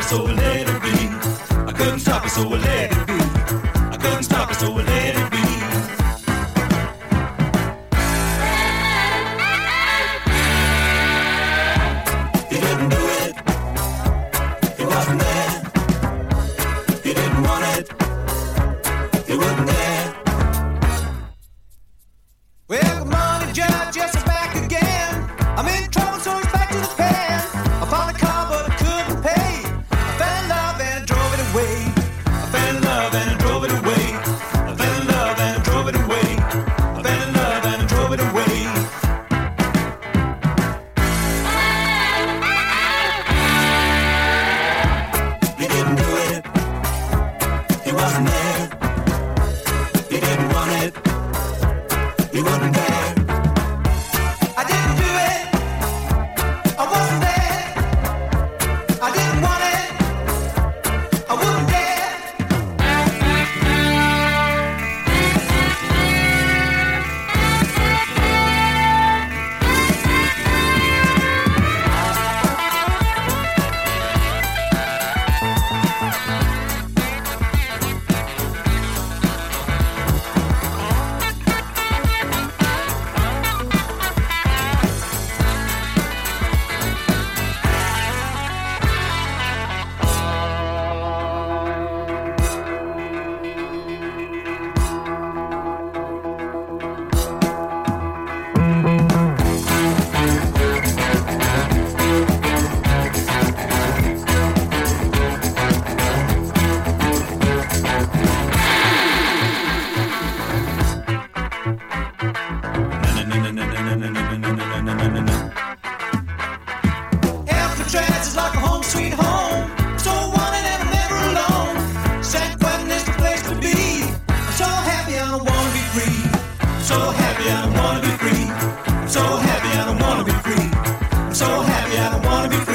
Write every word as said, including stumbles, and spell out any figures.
it, so I let it be. I couldn't stop it, so I let it be. I couldn't stop it, so I let it be. He didn't do it. He wasn't there. He didn't want it. He wasn't there. Well, good morning, Judge. Yes, I'm back again. I'm in trouble, so it's back to the pen. I found a car, but I couldn't pay. I fell in love and I drove it away. I fell in love and I drove it away. I fell in love and I drove it away. I fell in love and I drove it away. He didn't do it. He wasn't there. He didn't want it. He wasn't there. I didn't do it. I wasn't there. I didn't want it. I wouldn't dare. Alcatraz is like a home sweet home. So wanted and I'm never alone. San Quentin is the place to be. I'm so happy I don't wanna be free. I'm so happy I don't wanna be free. I'm so happy I don't wanna be free. I'm so happy I don't wanna be free.